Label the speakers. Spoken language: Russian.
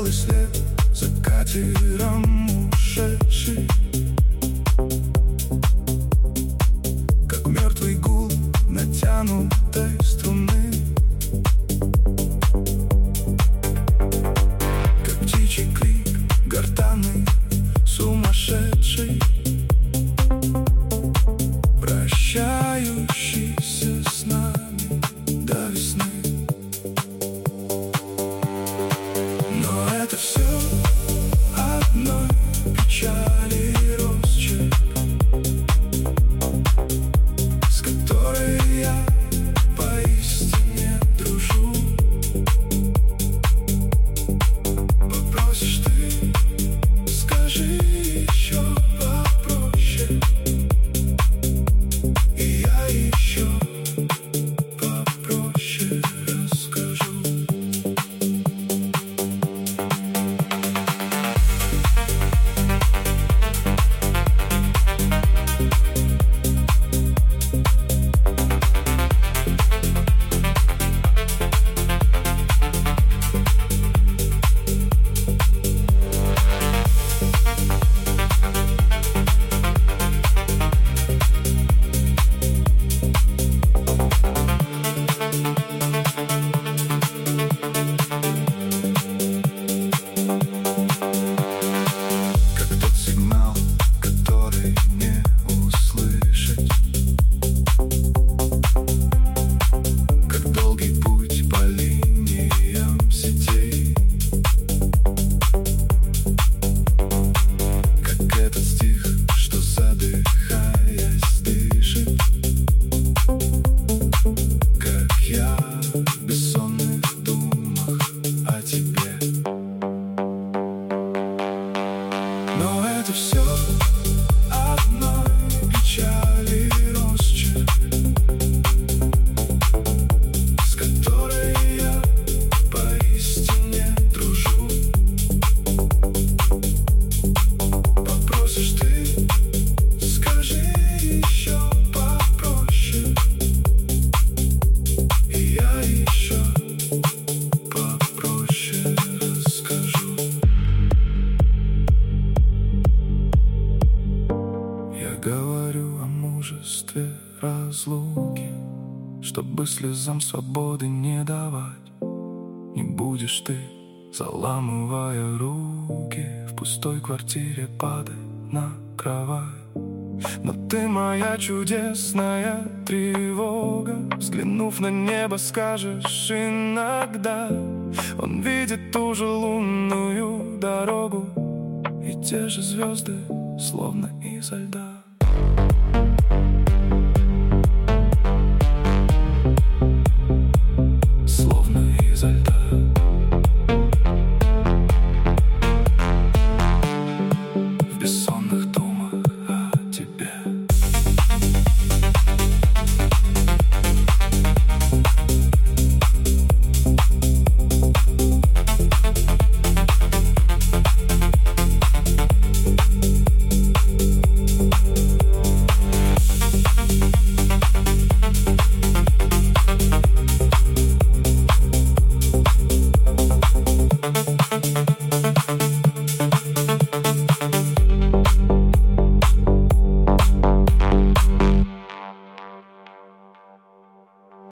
Speaker 1: белый след за катером ушедший, как мертвый гул натянутой струны, как птичий крик гортанный сумасшедший, прощающийся с нами до весны. Но это все одной печали росчерк, с которой я поистине дружу. Попросишь ты, скажи еще попроще, и я еще попроще расскажу. Но это все одной печали росчерк, с которой я поистине дружу. Попросишь ты, скажи еще попроще, и я еще попроще расскажу. Я говорю о мужестве разлуки, чтобы слезам свободы не давать. Не будешь ты, заламывая руки, в пустой квартире падать на кровать. Но ты моя чудесная тревога, взглянув на небо, скажешь иногда: он видит ту же лунную дорогу и те же звезды, словно изо льда.